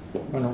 Bona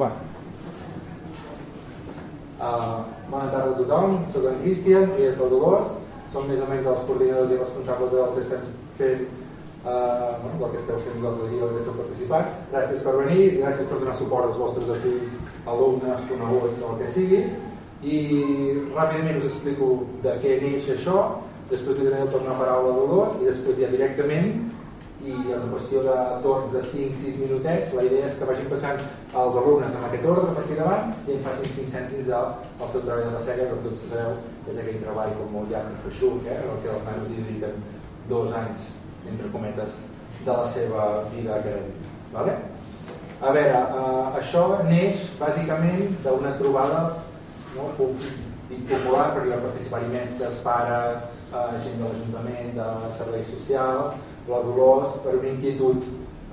tarda a tothom, soc en Cristian i és del Dolors. Som més o menys els coordinadors i responsables del que estem fent, del que esteu fent del que esteu participant. Gràcies per venir, gràcies per donar suport als vostres fills, alumnes, coneguts o el que sigui. I ràpidament us explico de què neix això, després li donaré el torn a paraula a Dolors i després ja directament, i en qüestió de torns de 5-6 minutets, la idea és que vagin passant els alumnes en aquest ordre per aquí davant i ens facin 5 cèntims del seu treball de recerca, que tots sabeu que és aquell treball com molt llarg i feixuc, el que els nanos hi dediquen 2 anys, entre cometes, de la seva vida acadèmica. Vale? A veure, això neix bàsicament d'una trobada popular, perquè va participar-hi mestres, pares, gent de l'Ajuntament, de serveis socials, la Dolors, per una inquietud.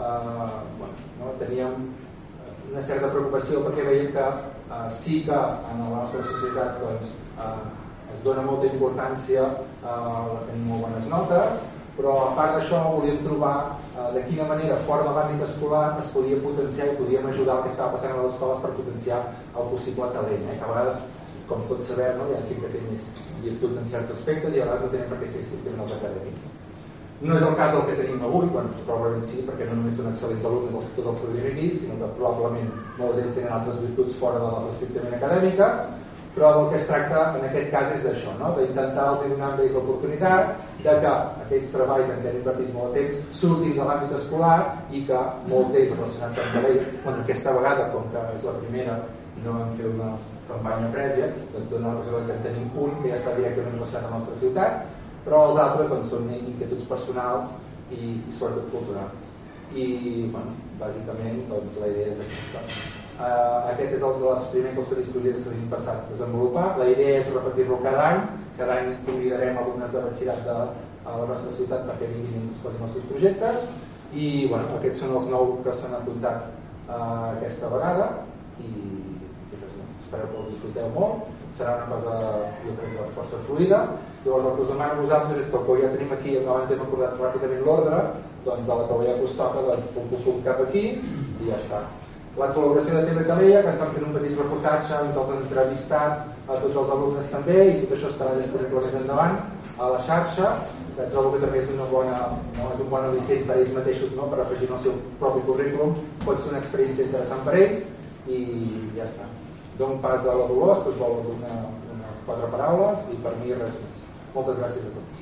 Teníem una certa preocupació perquè veiem que sí que en la nostra societat es dona molta importància a tenir molt bones notes, però a part d'això volíem trobar de quina manera fora de l'àmbit escolar es podia potenciar i podíem ajudar el que estava passant a les escoles per potenciar el possible talent, que a vegades, com tots sabem, hi ha gent que té més virtuts en certs aspectes i a vegades no tenen per què ser estrictament els acadèmics. No és el cas del que tenim avui, probablement sí, perquè no només són excel·lents alumnes tots els que tenim aquí, sinó que probablement molts d'ells tenen altres virtuts fora de les estrictament acadèmiques, però el que es tracta en aquest cas és d'això, d'intentar els donar amb ells l'oportunitat de que aquells treballs en què han invertit molt de temps surtin de l'àmbit escolar i que molts d'ells relacionats amb la llei, aquesta vegada, com que és la primera i no vam fer una campanya prèvia, doncs dona la cosa que en tenim un que ja està directament relacionat amb la nostra ciutat, però els altres són inquietuds personals i sobretot culturals. I bàsicament la idea és aquesta. Aquest és el dels primers dels petits projectes que hem passat a desenvolupar. La idea és repetir-lo cada any convidarem alumnes de batxillerat de la nostra ciutat perquè vinguin i ens exposin els seus projectes i aquests són els 9 que s'han apuntat aquesta vegada i espero que els disfruteu molt. Serà una cosa, jo crec, força fluida. Llavors el que us demano a vosaltres és que ja tenim aquí, abans hem acordat ràpidament l'ordre, doncs a la que us toca pum cap aquí i ja està. La col·laboració de TV Calella, que estan fent un petit reportatge, ens els han entrevistat a tots els alumnes també i tot això estarà disponible més endavant a la xarxa, que trobo que també és un bon al·licient per ells mateixos per afegir el seu propi currículum, pot ser una experiència interessant per ells i ja està. Dono pas a la Dolors, que us vol donar unes 4 paraules i per mi res més. Moltes gràcies a tots.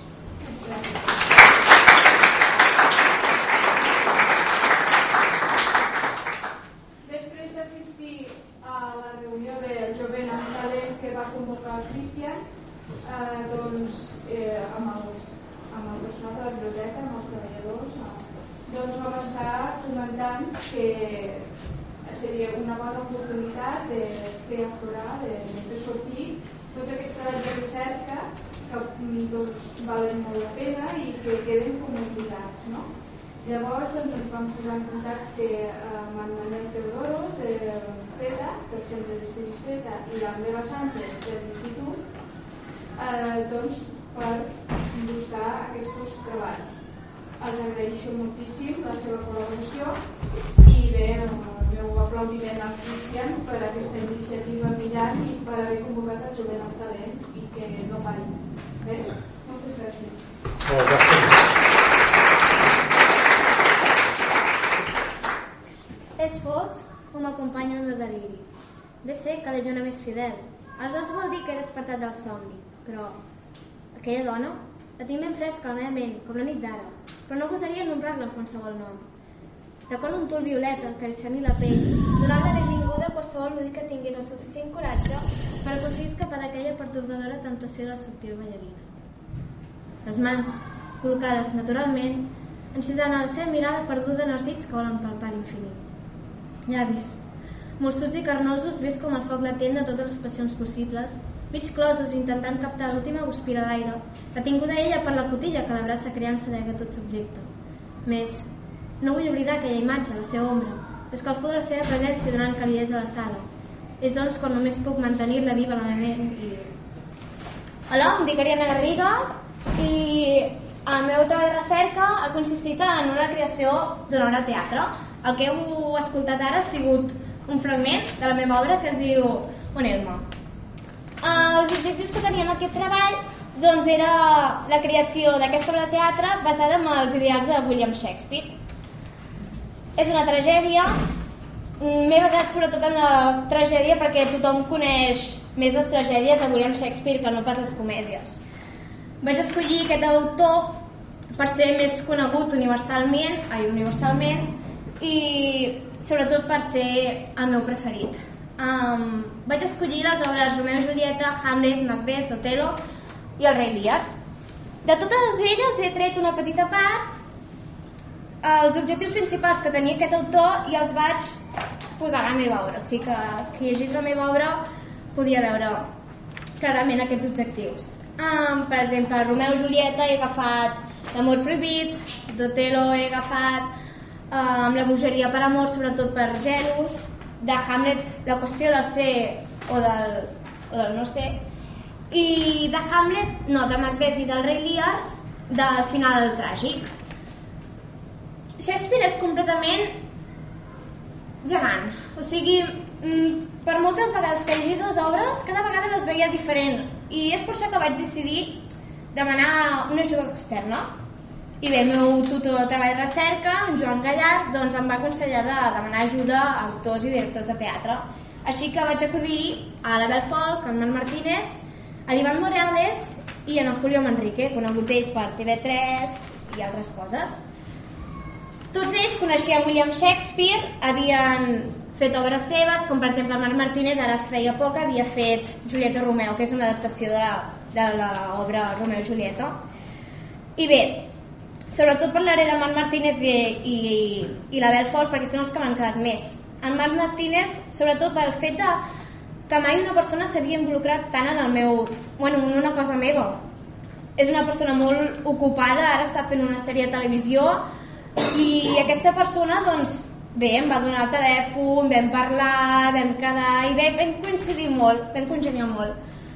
Després d'assistir a la reunió del jovent amb talent que va convocar el Cristian, amb el personal de la biblioteca, amb els treballadors, doncs vam estar comentant que seria una bona oportunitat de fer aflorar, de fer sortir tots aquests treballs de recerca que valen molt la pena i que queden comunicats. Llavors ens vam posar en contacte amb en Manel Teodoro de FRETA, del Centre d'Estudis FRETA, i amb Eva Sánchez de l'Institut per buscar aquests treballs. Els agraeixo moltíssim la seva col·laboració i bé, el meu aplaudiment al Cristian per aquesta iniciativa brillant i per haver convocat el jovent al talent i que no pari. Bé, moltes gràcies. És fosc o m'acompanya el meu deliri. Bé sé que la lluna més fidel. Els dos vol dir que he despertat del somni, però aquella dona la tinc ben fresca a la meva ment, com la nit d'ara, però no gosaria nombrar-la amb qualsevol nom. Recordo un tul violeta acariciant-li la pell, donant la benvinguda a qualsevol ull que tingués el suficient coratge per aconseguir escapar d'aquella pertorbadora temptació de la subtil ballarina. Les mans, col·locades naturalment, encitant a la seva mirada perduda en els dits que volen palpar l'infinit. Llavis, morsuts i carnosos, vist com el foc latent de totes les passions possibles, mig closos intentant captar l'última guspira d'aire, retinguda ella per la cotilla que l'abraça creant s'adega tot subjecte. Més, no vull oblidar aquella imatge, la seva ombra, l'escalfor de la seva presència donant calidesa a la sala. És doncs quan només puc mantenir-la viva a la meva ment i... Hola, em dic Ariana Garriga i el meu treball de recerca ha consistit en una creació d'una obra de teatre. El que heu escoltat ara ha sigut un fragment de la meva obra que es diu Onelma. Els objectius que teníem aquest treball doncs era la creació d'aquesta obra de teatre basada en els ideals de William Shakespeare. És una tragèdia, m'he basat sobretot en la tragèdia perquè tothom coneix més les tragèdies de William Shakespeare que no pas les comèdies. Vaig escollir aquest autor per ser més conegut universalment i sobretot per ser el meu preferit. Vaig escollir les obres Romeo i Julieta, Hamlet, Macbeth, Othello i el Rei Lear. De totes elles he tret una petita part, els objectius principals que tenia aquest autor i els vaig posar a la meva obra, o sigui que qui llegís la meva obra podia veure clarament aquests objectius. Per exemple, Romeo i Julieta he agafat l'amor prohibit, d'Othello he agafat la bogeria per amor, sobretot per gelos, de Hamlet la qüestió del ser o del no ser, i de Macbeth i del Rei Lear del final tràgic. Shakespeare és completament gegant, o sigui, per moltes vegades que llegís les obres, cada vegada les veia diferent, i és per això que vaig decidir demanar una ajuda externa. I bé, el meu tutor de treball de recerca, en Joan Gallard, doncs em va aconsellar de demanar ajuda a actors i directors de teatre. Així que vaig acudir a l'Abel Folk, en Marc Martínez, a l'Ivan Morales i en Julio Manrique, coneguts ells per TV3 i altres coses. Tots ells coneixien William Shakespeare, havien fet obres seves, com per exemple Marc Martínez ara feia poc havia fet Julieta i Romeo, que és una adaptació de l'obra Romeo i Julieta. I bé, sobretot parlaré de Marc Martínez i l'Abel Folk perquè són els que m'han quedat més. En Marc Martínez, sobretot pel fet que mai una persona s'havia involucrat tant en en una cosa meva. És una persona molt ocupada, ara està fent una sèrie de televisió i aquesta persona, doncs, bé, em va donar el telèfon, vam parlar, vam quedar i vam coincidir molt, vam congeniar molt.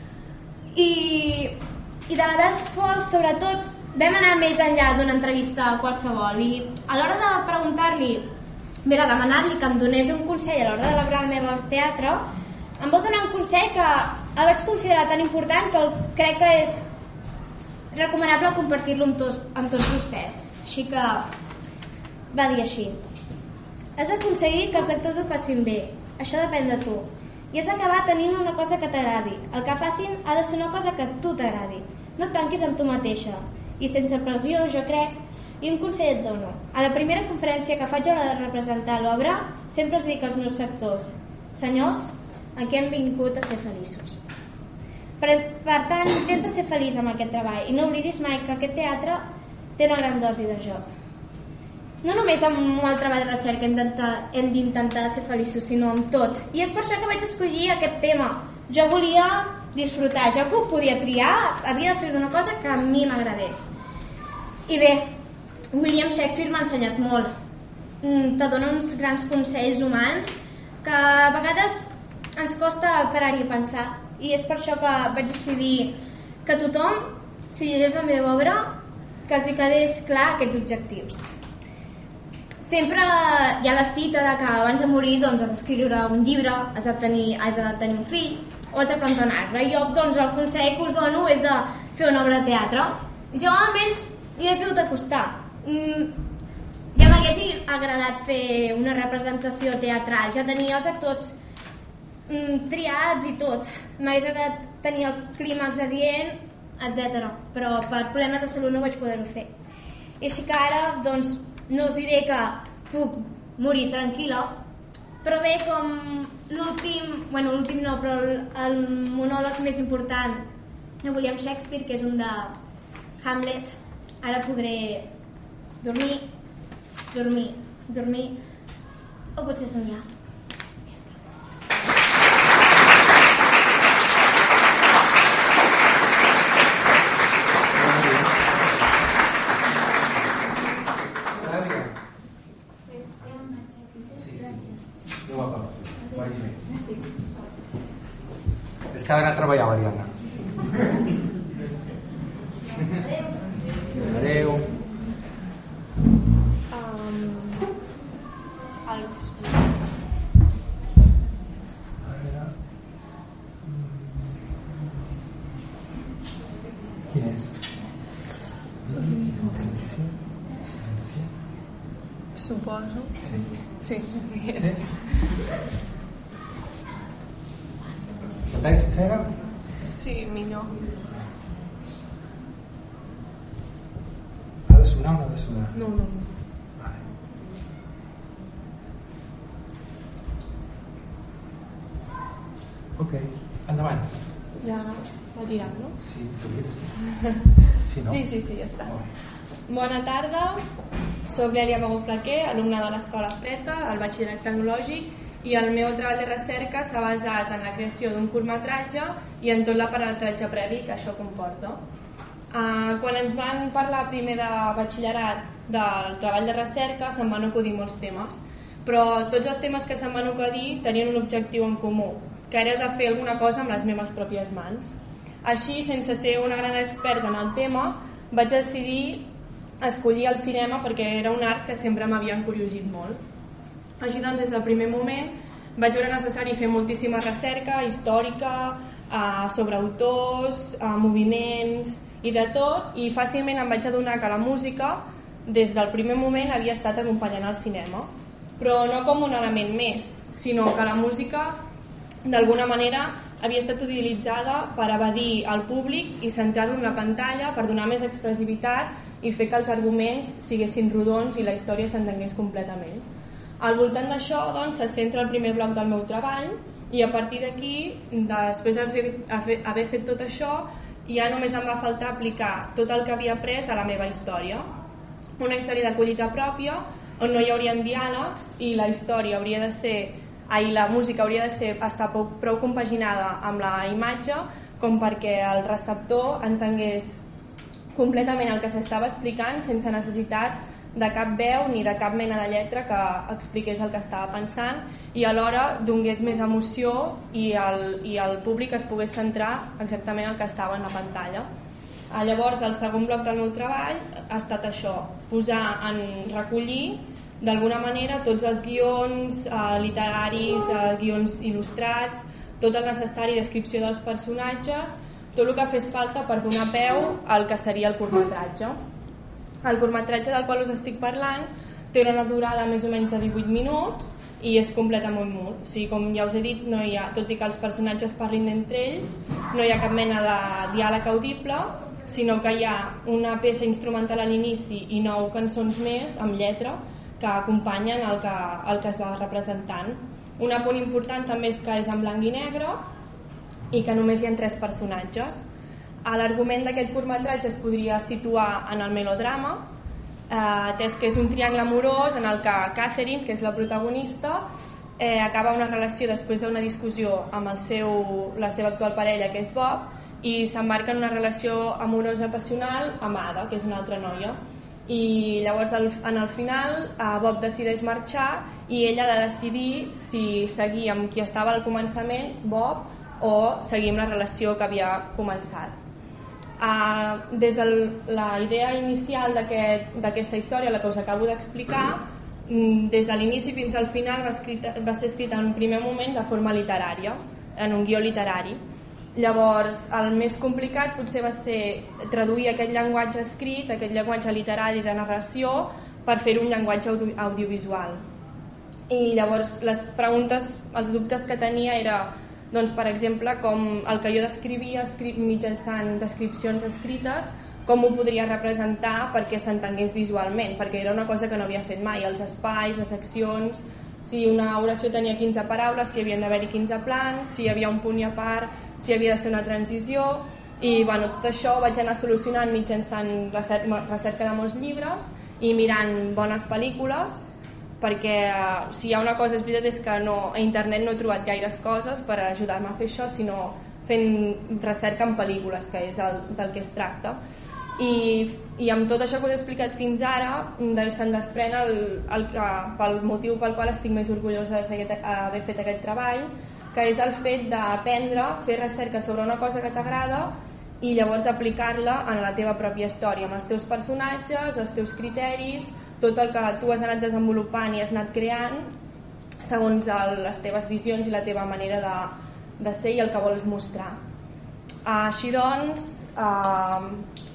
I de l'Abel Folk, sobretot, vam anar més enllà d'una entrevista qualsevol i a l'hora de preguntar-li, bé, de demanar-li que em donés un consell a l'hora d'elaborar el meu teatre, em va donar un consell que el vaig considerar tan important que crec que és recomanable compartir-lo amb tots vostès. Així que va dir així: has d'aconseguir que els actors ho facin bé, això depèn de tu, i has d'acabar tenint una cosa que t'agradi. El que facin ha de ser una cosa que a tu t'agradi, no et tanquis amb tu mateixa i sense pressió, jo crec. I un consell et dono: a la primera conferència que faig a l'hora de representar l'obra sempre els dic als meus actors: senyors, aquí hem vingut a ser feliços. Per tant, intenta ser feliç amb aquest treball i no oblidis mai que aquest teatre té una gran dosi de joc. No només amb el treball de recerca hem d'intentar ser feliços, sinó amb tot. I és per això que vaig escollir aquest tema. Jo volia disfrutar, jo que ho podia triar, havia de fer una cosa que a mi m'agradés. I bé, William Shakespeare m'ha ensenyat molt. Te dona uns grans consells humans que a vegades ens costa parar-hi a pensar. I és per això que vaig decidir que tothom, si llegeix la meva obra, que els hi quedés clar aquests objectius. Sempre hi ha la cita de que abans de morir doncs, has d'escriure un llibre, has de tenir un fill o has de plantar un arbre. I jo doncs, el consell que us dono és de fer una obra de teatre. Jo almenys hi he pogut acostar. Ja m'hagués agradat fer una representació teatral, ja tenia els actors triats i tot. M'hagués agradat tenir el clímax adient, etc. Però per problemes de salut no vaig poder-ho fer. I així que ara doncs, no us diré que puc morir tranquil·la, però bé, com l'últim no, però el monòleg més important de William Shakespeare, que és un de Hamlet, ara podré dormir, o potser somiar. És que ha d'anar a treballar, l'Ariadna. Adéu. suposo. Sí. Pantalla sencera? Sí, millor. Ha de sonar o no ha de sonar? No. Vale. Ok, endavant. Ja l'ha tirat, no? Sí, tu sí, no? Sí, ja està. Bona tarda, soc l'Èlia Bagó-Flaquer, alumna de l'Escola Freta, del Batxillerat Tecnològic, i el meu treball de recerca s'ha basat en la creació d'un curtmetratge i en tot l'aprenentatge previ que això comporta. Quan ens van parlar primer de batxillerat del treball de recerca se'n van acudir molts temes, però tots els temes que se'n van acudir tenien un objectiu en comú, que era de fer alguna cosa amb les meves pròpies mans. Així, sense ser una gran experta en el tema, vaig decidir escollir el cinema perquè era un art que sempre m'havia encuriosit molt. Així doncs, des del primer moment vaig veure necessari fer moltíssima recerca històrica, sobre autors, moviments i de tot, i fàcilment em vaig adonar que la música des del primer moment havia estat acompanyant el cinema, però no com un element més, sinó que la música d'alguna manera havia estat utilitzada per evadir el públic i centrar-lo en la pantalla per donar més expressivitat i fer que els arguments siguessin rodons i la història s'entengués completament. Al voltant d'això, doncs, se centra el primer bloc del meu treball i a partir d'aquí, després d'haver fet tot això, ja només em va faltar aplicar tot el que havia après a la meva història. Una història de collita pròpia, on no hi haurien diàlegs i la història hauria de ser, la música hauria de estar prou compaginada amb la imatge com perquè el receptor entengués completament el que s'estava explicant sense necessitat de cap veu ni de cap mena de lletra que expliqués el que estava pensant i alhora donés més emoció i el públic es pogués centrar exactament el que estava en la pantalla. Llavors, el segon bloc del meu treball ha estat això, recollir d'alguna manera tots els guions literaris, guions il·lustrats, tot el necessari descripció dels personatges, tot el que fes falta per donar peu al que seria el curtmetratge. El curtmetratge del qual us estic parlant té una durada més o menys de 18 minuts i és completament mut. O sigui, com ja us he dit, no hi ha, tot i que els personatges parlin entre ells, no hi ha cap mena de diàleg audible, sinó que hi ha una peça instrumental a l'inici i 9 cançons més amb lletra que acompanyen el que es va representant. Un apunt important també és que és en blanc i negre i que només hi ha 3 personatges. L'argument d'aquest curtmetratge es podria situar en el melodrama, atès que és un triangle amorós en el que Catherine, que és la protagonista, acaba una relació després d'una discussió amb la seva actual parella, que és Bob, i s'embarca en una relació amorosa apassional amb Ada, que és una altra noia. I llavors en el final Bob decideix marxar i ella ha de decidir si seguir amb qui estava al començament, Bob, o seguir amb la relació que havia començat. Des de la idea inicial d'aquesta història, la que us acabo d'explicar, des de l'inici fins al final va ser escrita en un primer moment de forma literària, en un guió literari. Llavors, el més complicat potser va ser traduir aquest llenguatge escrit, aquest llenguatge literari de narració, per fer-ho un llenguatge audiovisual. I llavors les preguntes, els dubtes que tenia era, doncs, per exemple, com el que jo descrivia mitjançant descripcions escrites, com ho podria representar perquè s'entengués visualment, perquè era una cosa que no havia fet mai, els espais, les accions, si una oració tenia 15 paraules, si havien d'haver-hi 15 plans, si hi havia un punt i a part, si havia de ser una transició, i tot això ho vaig anar solucionant mitjançant recerca de molts llibres i mirant bones pel·lícules, perquè si hi ha una cosa, és veritat, és que a internet no he trobat gaires coses per ajudar-me a fer això, sinó fent recerca en pel·lícules, que és del que es tracta. I amb tot això que us he explicat fins ara, se'n desprèn pel motiu pel qual estic més orgullosa d'haver fet aquest treball, que és el fet d'aprendre, fer recerca sobre una cosa que t'agrada i llavors aplicar-la en la teva pròpia història, amb els teus personatges, els teus criteris, tot el que tu has anat desenvolupant i has anat creant segons les teves visions i la teva manera de ser i el que vols mostrar. Així doncs,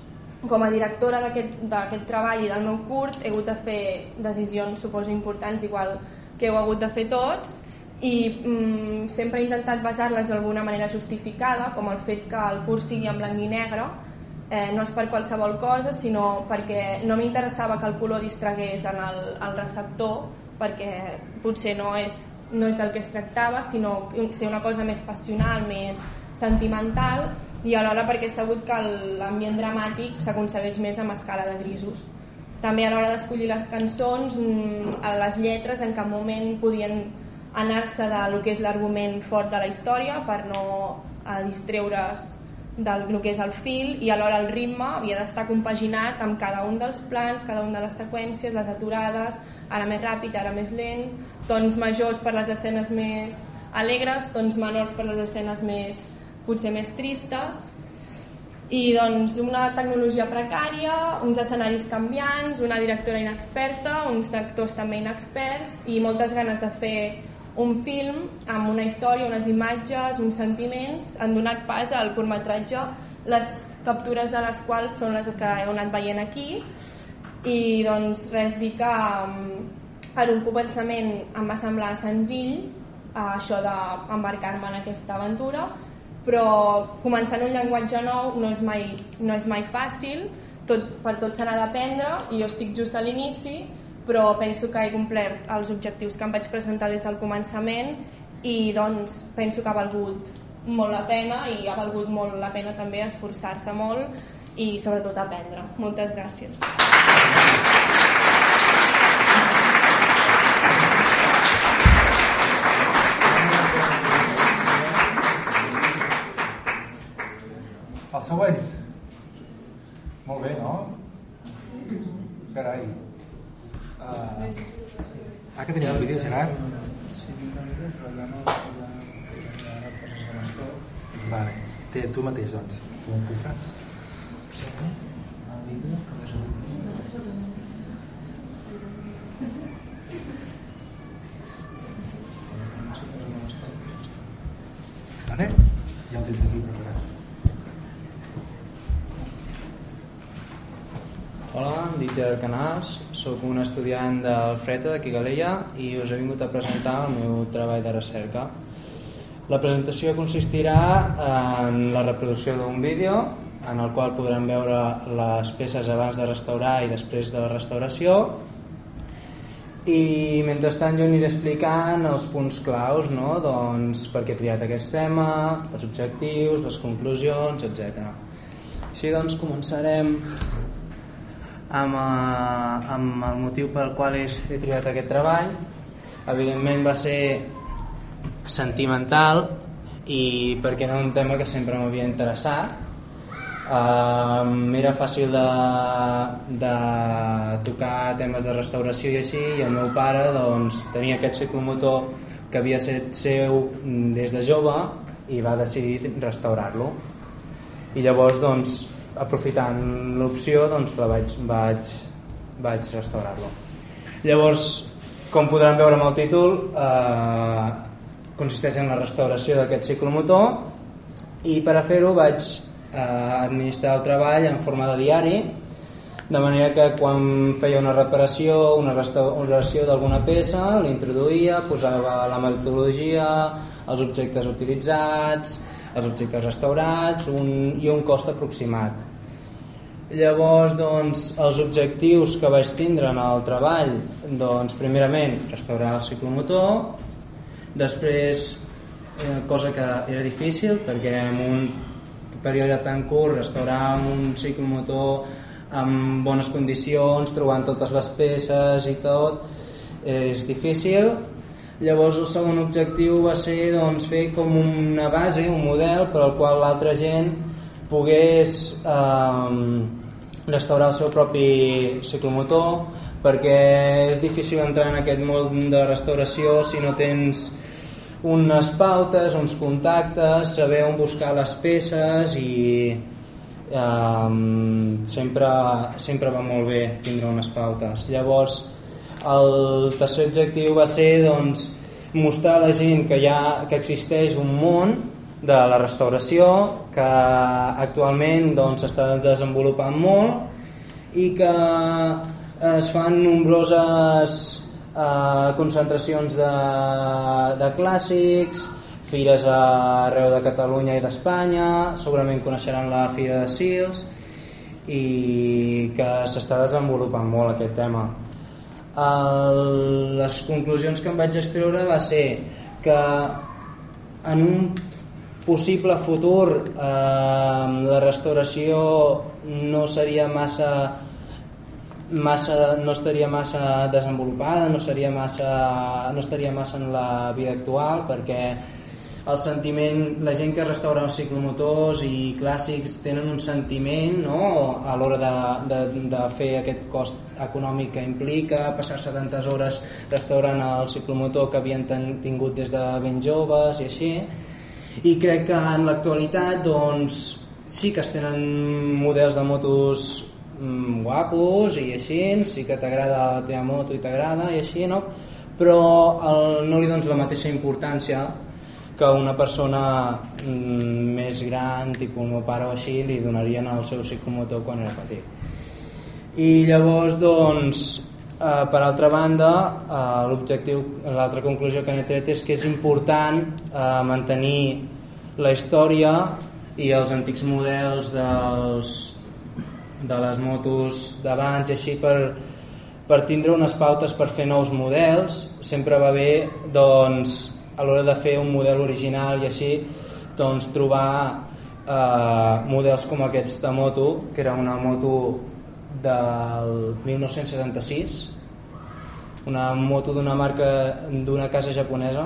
com a directora d'aquest treball i del meu curt he hagut de fer decisions, suposo, importants, igual que heu hagut de fer tots, i sempre he intentat basar-les d'alguna manera justificada, com el fet que el curt sigui en blanc i negre. No és per qualsevol cosa, sinó perquè no m'interessava que el color distragués en el receptor, perquè potser no és del que es tractava, sinó ser una cosa més passional, més sentimental, i alhora perquè he sabut que l'ambient dramàtic s'aconsegueix més amb escala de grisos. També a l'hora d'escollir les cançons, les lletres en cap moment podien anar-se del que és l'argument fort de la història per no distreure's del que és el fil, i alhora el ritme havia d'estar compaginat amb cada un dels plans, cada una de les seqüències, les aturades, ara més ràpid, ara més lent, tons majors per les escenes més alegres, tons menors per les escenes potser més tristes, i doncs una tecnologia precària, uns escenaris canviants, una directora inexperta, uns actors també inexperts i moltes ganes de fer un film amb una història, unes imatges, uns sentiments. Han donat pas al curtmetratge, les captures de les quals són les que heu anat veient aquí, i doncs res, dir que en un començament em va semblar senzill això d'embarcar-me en aquesta aventura, però començant un llenguatge nou no és mai fàcil, per tot se n'ha d'aprendre, i jo estic just a l'inici, però penso que he complert els objectius que em vaig presentar des del començament, i doncs penso que ha valgut molt la pena, i ha valgut molt la pena també esforçar-se molt i sobretot aprendre. Moltes gràcies. El següent. Molt bé, no? Carai. Que tenim el vídeo, Gerard? Vale, tu mateix, doncs. Vale? Ja el tens aquí preparat. Hola, em dic Gerard Canals, soc un estudiant del FRETA d'aquí a Calella i us he vingut a presentar el meu treball de recerca. La presentació consistirà en la reproducció d'un vídeo en el qual podrem veure les peces abans de restaurar i després de la restauració, i mentrestant jo aniré explicant els punts claus, no? Doncs per què he triat aquest tema, els objectius, les conclusions, etc. Així doncs començarem amb el motiu pel qual he triat aquest treball. Evidentment va ser sentimental, i perquè era un tema que sempre m'havia interessat. Era fàcil de tocar temes de restauració i així, i el meu pare doncs, tenia aquest ciclomotor que havia estat seu des de jove i va decidir restaurar-lo, i llavors doncs aprofitant l'opció doncs vaig restaurar-lo. Llavors, com podran veure amb el títol, consisteix en la restauració d'aquest ciclomotor, i per a fer-ho vaig administrar el treball en forma de diari, de manera que quan feia una reparació, una restauració d'alguna peça, l'introduïa, posava la metodologia, els objectes utilitzats, els objectes restaurats i un cost aproximat. Llavors, doncs, els objectius que vaig tindre en el treball, doncs, primerament, restaurar el ciclomotor, després, cosa que era difícil, perquè en un període tan curt, restaurar un ciclomotor en bones condicions, trobant totes les peces i tot, és difícil. Llavors el segon objectiu va ser doncs, fer com una base, un model per al qual l'altra gent pogués restaurar el seu propi ciclomotor, perquè és difícil entrar en aquest món de restauració si no tens unes pautes, uns contactes, saber on buscar les peces, i sempre va molt bé tindre unes pautes. Llavors el tercer objectiu va ser doncs, mostrar a la gent que existeix un món de la restauració, que actualment s'està desenvolupant molt i que es fan nombroses concentracions de clàssics, fires arreu de Catalunya i d'Espanya, segurament coneixeran la Fira de Sils, i que s'està desenvolupant molt aquest tema. Les conclusions que em vaig extreure va ser que en un possible futur la restauració no estaria massa desenvolupada, no estaria massa en la vida actual, perquè el sentiment, la gent que restaura els ciclomotors i clàssics tenen un sentiment, no?, a l'hora de fer aquest cost econòmic que implica passar-se tantes hores restaurant el ciclomotor que havien tingut des de ben joves i així. I crec que en l'actualitat sí que es tenen models de motos guapos i així, sí que t'agrada la teva moto i t'agrada i així, no? Però no li dones la mateixa importància que una persona més gran, tipus el meu pare o així, li donarien el seu ciclomotor quan era petit. I llavors, per altra banda, l'altra conclusió que n'he tret és que és important mantenir la història i els antics models de les motos d'abans i així, per tindre unes pautes per fer nous models. Sempre va bé, a l'hora de fer un model original i així, trobar models com aquests de moto, que era una moto del 1976, una moto d'una marca, d'una casa japonesa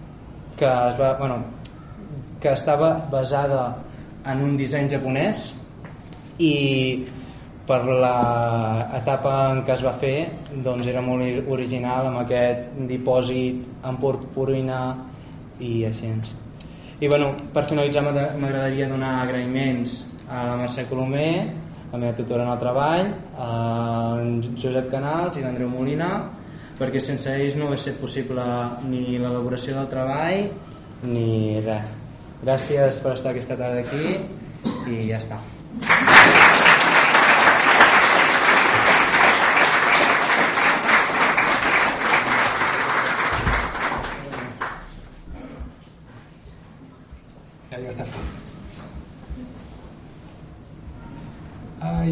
que estava basada en un disseny japonès, i per l'etapa en què es va fer era molt original, amb aquest dipòsit en purpurina i així. I per finalitzar m'agradaria donar agraïments a la Mercè Colomer, la meva tutora en el treball, a en Josep Canals i l'Andreu Molina, perquè sense ells no hauria estat possible ni l'elaboració del treball ni res. Gràcies per estar aquesta tarda aquí i ja està. Ja està fet. Ai.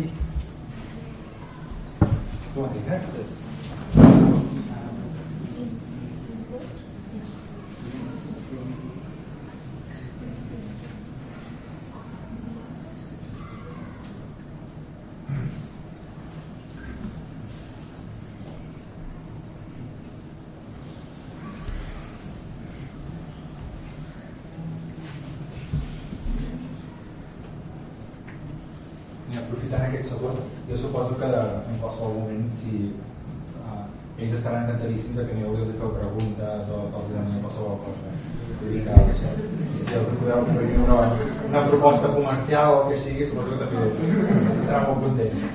Aprofitant aquest segon, jo suposo que en qualsevol moment, si ells estaran encantadíssims que aneu i els feu preguntes o els demanem qualsevol cosa. Vull dir que si els podeu oferir una proposta comercial o el que sigui, suposo que també estarà molt content.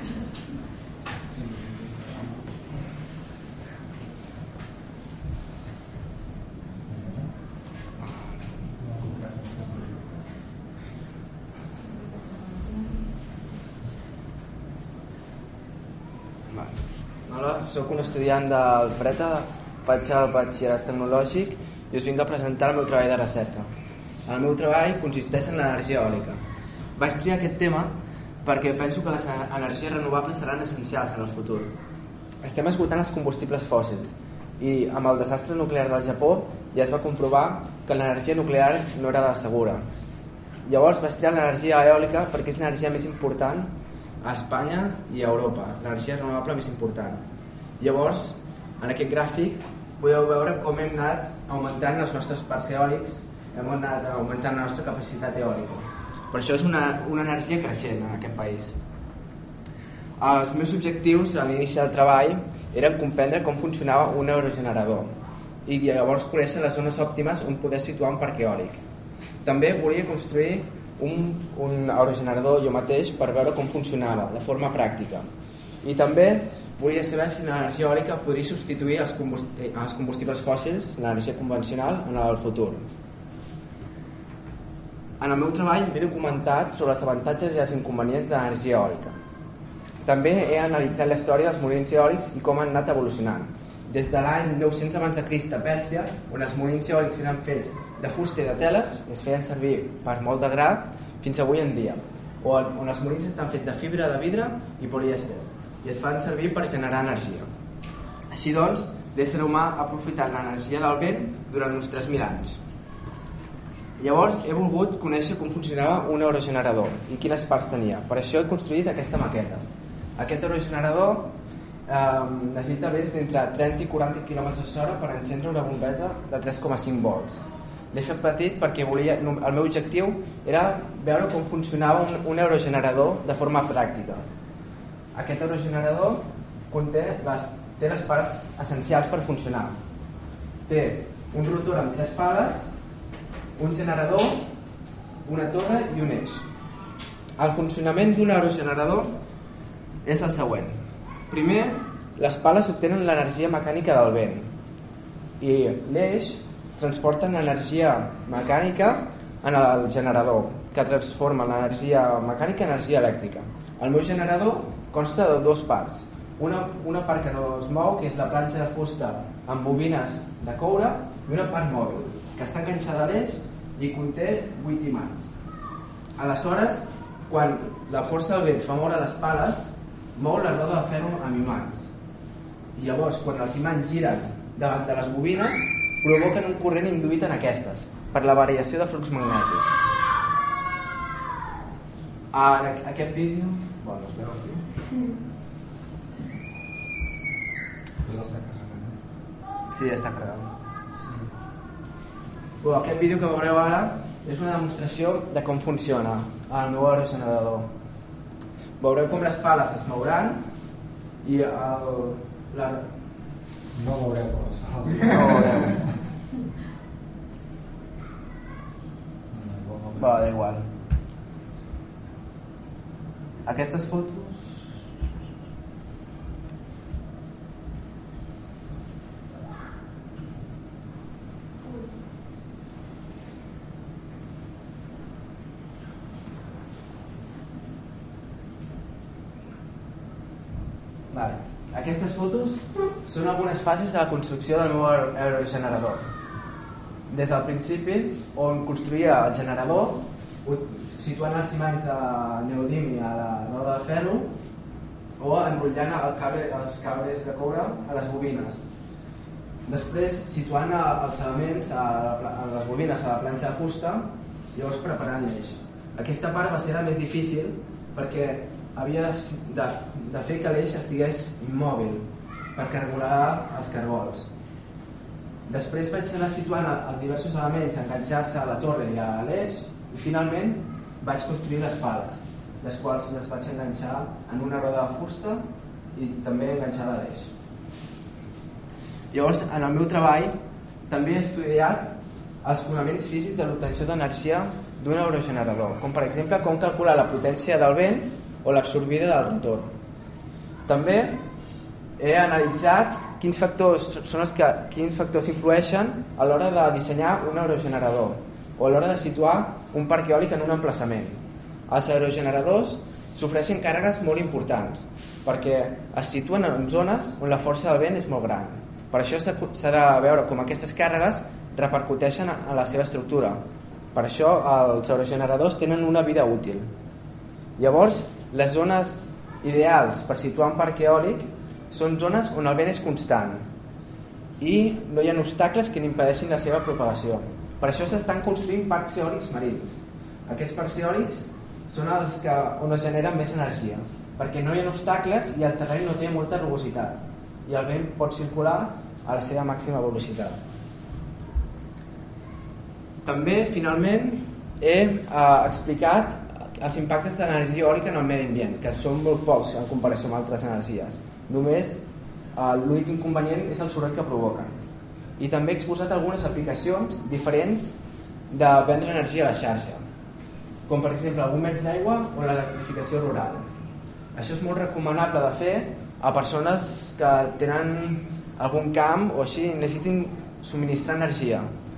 Soc un estudiant del FRETA, faig el batxillerat tecnològic i us vinc a presentar el meu treball de recerca. El meu treball consisteix en l'energia eòlica. Vaig triar aquest tema perquè penso que les energies renovables seran essencials en el futur. Estem esgotant els combustibles fòssils i amb el desastre nuclear del Japó ja es va comprovar que l'energia nuclear no era segura. Llavors vaig triar l'energia eòlica perquè és l'energia més important a Espanya i a Europa, l'energia renovable més important. Llavors, en aquest gràfic podeu veure com hem anat augmentant els nostres parcs eòlics, hem anat augmentant la nostra capacitat eòlica. Per això és una energia creixent en aquest país. Els meus objectius a l'inici del treball eren comprendre com funcionava un aerogenerador i llavors conèixer les zones òptimes on poder situar un parc eòlic. També volia construir un aerogenerador jo mateix per veure com funcionava de forma pràctica. I també volia saber si l'energia eòlica podria substituir els combustibles fòssils, l'energia convencional, en el futur. En el meu treball m'he documentat sobre els avantatges i els inconvenients de l'energia eòlica. També he analitzat la història dels molins eòlics i com han anat evolucionant. Des de l'any 900 abans de Crist a Pèrsia, on els molins eòlics eren fets de fusta i de teles, es feien servir per molt de gra, fins avui en dia, on els molins estan fets de fibra de vidre i polièster, i es fan servir per generar energia. Així doncs, l'ésser humà ha aprofitat l'energia del vent durant uns 3.000 anys. Llavors he volgut conèixer com funcionava un aerogenerador i quines parts tenia. Per això he construït aquesta maqueta. Aquest aerogenerador necessita vents d'entre 30 i 40 km/h per encendre una bombeta de 3,5 volts. L'he fet petit perquè el meu objectiu era veure com funcionava un aerogenerador de forma pràctica. Aquest aerogenerador té les parts essencials per funcionar. Té un rotor amb 3 pales, un generador, una torre i un eix. El funcionament d'un aerogenerador és el següent. Primer, les pales obtenen l'energia mecànica del vent i l'eix transporta l'energia mecànica en el generador, que transforma l'energia mecànica en energia elèctrica. El meu generador consta de 2 parts. Una part que no es mou, que és la planxa de fusta amb bobines de coure, i una part mòbil, que està enganxada a l'eix i conté 8 imants. Aleshores, quan la força del vent fa moure les pales, mou la roda de ferro amb imants. I llavors, quan els imants giren davant de les bobines, provoquen un corrent induït en aquestes, per la variació de flux magnètic. En aquest vídeo... Bueno, es veu aquí. Sí, està carregant. Aquest vídeo que veureu ara és una demostració de com funciona el meu aerogenerador. Veureu com les pales es mouran i No veureu com es fa. No veureu. Va, da igual. Aquestes fotos... Vale. Aquestes fotos són algunes fases de la construcció del meu aerogenerador. Des del principi, on construïa el generador, situant els imants de neodimi a la roda de ferro o enrotllant els cables de coure a les bobines. Després, situant els elements a les bobines a la planxa de fusta, llavors preparant l'eix. Aquesta part va ser la més difícil perquè havia de fer que l'eix estigués immòbil per regular els cargols. Després vaig anar situant els diversos elements enganxats a la torre i a l'eix i finalment vaig construir les pales, les quals les vaig enganxar en una roda de fusta i també enganxada a l'eix. Llavors, en el meu treball també he estudiat els fonaments físics de l'obtenció d'energia d'un aerogenerador, com per exemple com calcular la potència del vent o l'absorbida del rotor. També he analitzat quins factors influeixen a l'hora de dissenyar un aerogenerador o a l'hora de situar un parc eòlic en un emplaçament. Els aerogeneradors sofreixen càrregues molt importants perquè es situen en zones on la força del vent és molt gran. Per això s'ha de veure com aquestes càrregues repercuteixen en la seva estructura. Per això els aerogeneradors tenen una vida útil. Llavors, les zones ideals per situar un parc eòlic són zones on el vent és constant i no hi ha obstacles que n'impedeixin la seva propagació. Per això s'estan construint parcs eòlics marins. Aquests parcs eòlics són els on es genera més energia, perquè no hi ha obstacles i el terreny no té molta rugositat i el vent pot circular a la seva màxima velocitat. També, finalment, he explicat els impactes de l'energia eòlica en el medi ambient, que són molt pocs en comparació amb altres energies. Només l'únic inconvenient és el soroll que provoquen. I també he exposat algunes aplicacions diferents de vendre energia a la xarxa, com per exemple el bombeig d'aigua o l'electrificació rural. Això és molt recomanable de fer a persones que tenen algun camp o així necessitin subministrar energia.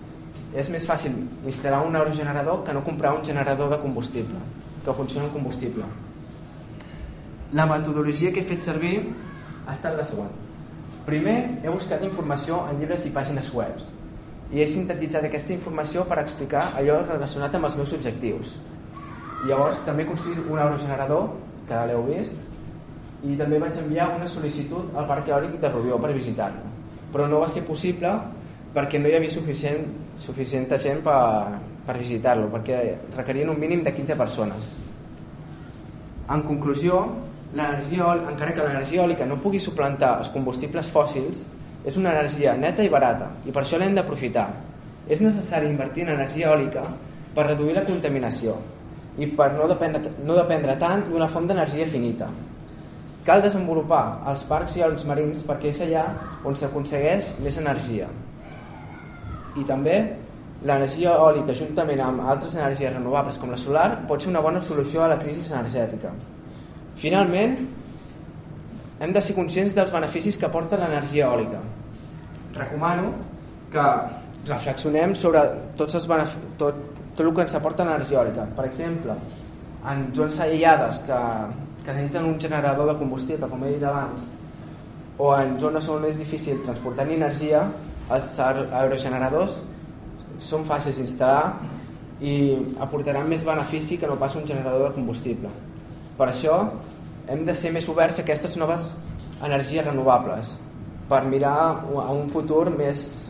és més fàcil instal·lar un aerogenerador que no comprar un generador de combustible, que funciona amb combustible. La metodologia que he fet servir ha estat la següent. Primer, he buscat informació en llibres i pàgines web i he sintetitzat aquesta informació per explicar allò relacionat amb els meus objectius. Llavors, també he construït un aerogenerador, que l'heu vist, i també vaig enviar una sol·licitud al Parc Eòlic de Rubió per visitar-lo. Però no va ser possible perquè no hi havia suficient gent per visitar-lo, perquè requerien un mínim de 15 persones. En conclusió, encara que l'energia eòlica no pugui suplantar els combustibles fòssils, és una energia neta i barata, i per això l'hem d'aprofitar. És necessari invertir en energia eòlica per reduir la contaminació i per no dependre tant d'una font d'energia finita. Cal desenvolupar els parcs eòlics marins perquè és allà on s'aconsegueix més energia. I també l'energia eòlica, juntament amb altres energies renovables com la solar, pot ser una bona solució a la crisi energètica. Finalment, hem de ser conscients dels beneficis que aporta l'energia eòlica. Recomano que reflexionem sobre tot el que ens aporta l'energia eòlica. Per exemple, en zones aïllades que necessiten un generador de combustible, com he dit abans, o en zones on és difícil transportar energia, els aerogeneradors són fàcils d'instal·lar i aportaran més benefici que no pas un generador de combustible. Per això hem de ser més oberts a aquestes noves energies renovables per mirar a un futur més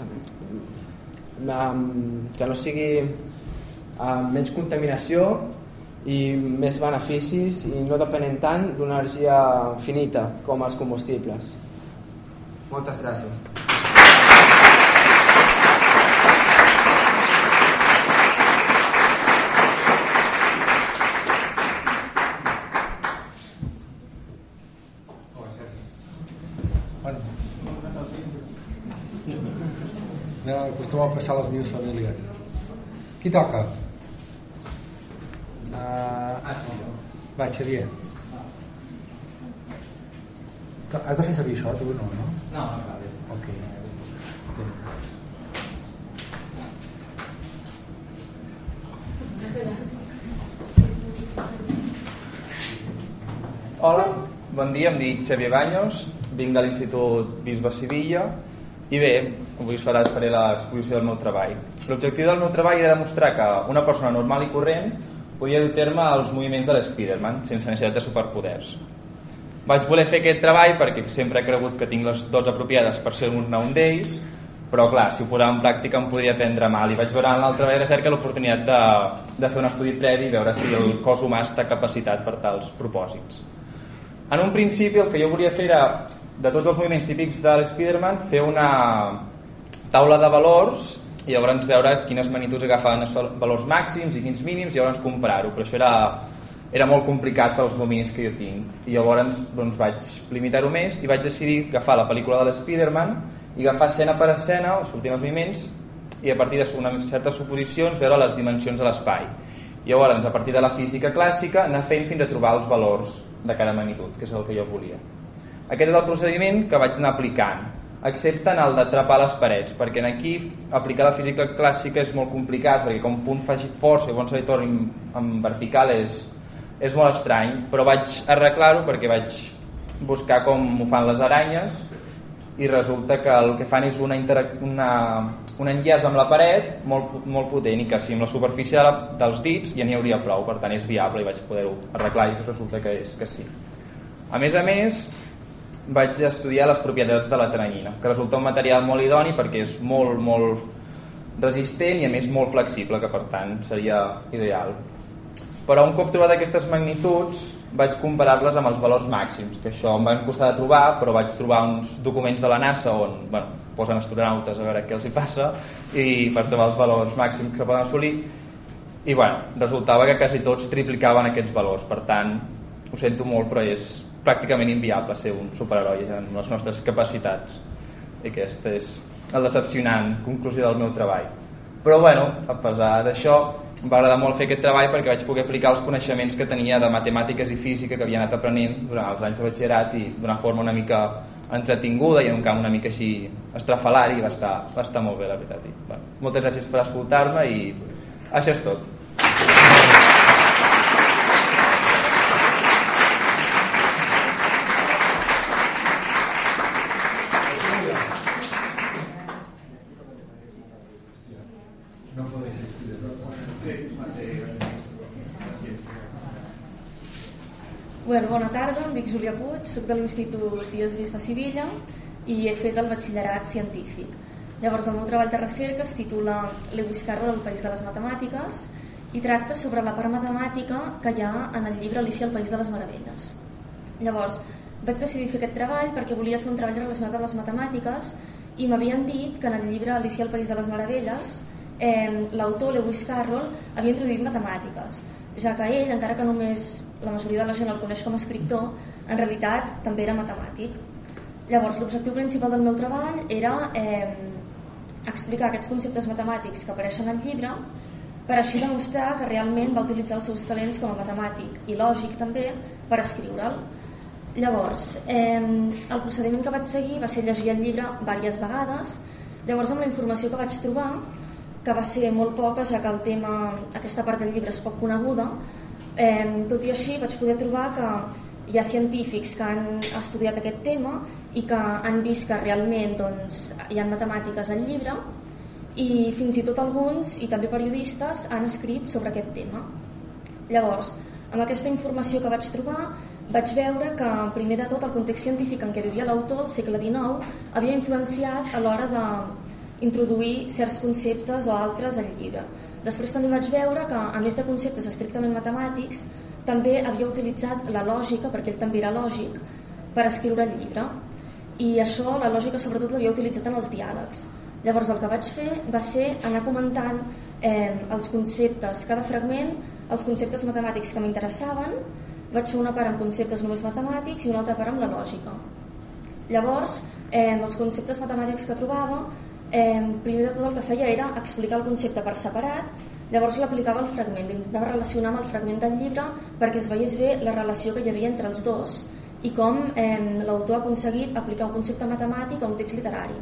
que no sigui menys contaminació i més beneficis i no depenent tant d'una energia finita com els combustibles. Moltes gràcies. Acostuma a passar a les meves famílies. Qui toca? Va, Xavier. Has de fer servir això, tu no? No, clar. Ok. Hola, bon dia, em dic Xavier Baños, vinc de l'Institut Bisbe Sivilla i bé, com us faré l'exposició del meu treball. L'objectiu del meu treball era demostrar que una persona normal i corrent podia dur a terme els moviments de l'Spiderman sense necessitat de superpoders. Vaig voler fer aquest treball perquè sempre he cregut que tinc les dots apropiades per ser un d'ells, però clar, si ho posava en pràctica em podria prendre mal i vaig veure en el treball de recerca l'oportunitat de fer un estudi previ i veure si el cos humà està capacitat per tals propòsits. En un principi el que jo volia fer era, de tots els moviments típics de l'Spiderman, fer una taula de valors i llavors veure quines magnituds agafaven els valors màxims i quins mínims i llavors comparar-ho, però això era molt complicat pels dominis que jo tinc i llavors vaig limitar-ho més i vaig decidir agafar la pel·lícula de l'Spiderman i agafar escena per escena, sortint els moviments i a partir de certes suposicions veure les dimensions de l'espai. Llavors, a partir de la física clàssica, anar fent fins a trobar els valors de cada magnitud, que és el que jo volia. Aquest és el procediment que vaig anar aplicant, excepte en el d'atrapar les parets, perquè aquí aplicar la física clàssica és molt complicat, perquè com un punt faci força i quan se li torni en vertical és molt estrany, però vaig arreglar-ho perquè vaig buscar com ho fan les aranyes i resulta que el que fan és un enllaç amb la paret molt potent i que si amb la superfície dels dits ja n'hi hauria prou, per tant és viable i vaig poder-ho arreglar i resulta que sí. A més, vaig estudiar les propietats de la teranyina, que resulta un material molt idoni perquè és molt, molt resistent i a més molt flexible, que per tant seria ideal. Però un cop trobat aquestes magnituds vaig comparar-les amb els valors màxims, que això em van costar de trobar, però vaig trobar uns documents de la NASA on posen astronautes a veure què els hi passa i per trobar els valors màxims que poden assolir i resultava que quasi tots triplicaven aquests valors, per tant ho sento molt però és pràcticament inviable ser un superheroi en les nostres capacitats i aquesta és la decepcionant conclusió del meu treball. Però a pesar d'això va agradar molt fer aquest treball perquè vaig poder aplicar els coneixements que tenia de matemàtiques i física que havia anat aprenent durant els anys de batxillerat i d'una forma una mica entretinguda i en un camp una mica així estrafalari, i va estar molt bé, la veritat. I, bueno, moltes gràcies per escoltar-me i això és tot. Bueno, bona tarda, em dic Júlia Puig, soc de l'Institut Dies Bisbe Sevilla i he fet el batxillerat científic. Llavors, el meu treball de recerca es titula Lewis Carroll, el país de les matemàtiques, i tracta sobre la part matemàtica que hi ha en el llibre Alicia, el país de les meravelles. Llavors, vaig decidir fer aquest treball perquè volia fer un treball relacionat amb les matemàtiques i m'havien dit que en el llibre Alicia, el país de les meravelles, l'autor Lewis Carroll havia introduït matemàtiques, ja que ell, encara que només la majoria de la gent el coneix com a escriptor, en realitat també era matemàtic. Llavors, l'objectiu principal del meu treball era explicar aquests conceptes matemàtics que apareixen al llibre per així demostrar que realment va utilitzar els seus talents com a matemàtic i lògic també per escriure'l. Llavors, el procediment que vaig seguir va ser llegir el llibre diverses vegades. Llavors, amb la informació que vaig trobar, que va ser molt poca, ja que el tema, aquesta part del llibre és poc coneguda, tot i així vaig poder trobar que hi ha científics que han estudiat aquest tema i que han vist que realment hi ha matemàtiques al llibre, i fins i tot alguns, i també periodistes, han escrit sobre aquest tema. Llavors, amb aquesta informació que vaig trobar, vaig veure que, primer de tot, el context científic en què vivia l'autor al segle XIX havia influenciat a l'hora d'introduir certs conceptes o altres al llibre. Després també vaig veure que, a més de conceptes estrictament matemàtics, també havia utilitzat la lògica, perquè ell també era lògic, per escriure el llibre. I això, la lògica, sobretot, l'havia utilitzat en els diàlegs. Llavors, el que vaig fer va ser anar comentant els conceptes, cada fragment, els conceptes matemàtics que m'interessaven. Vaig fer una part amb conceptes només matemàtics i una altra part amb la lògica. Llavors, els conceptes matemàtics que trobava, primer de tot el que feia era explicar el concepte per separat, llavors l'aplicava al fragment, l'intentava relacionar amb el fragment del llibre perquè es veiés bé la relació que hi havia entre els dos i com l'autor ha aconseguit aplicar un concepte matemàtic a un text literari.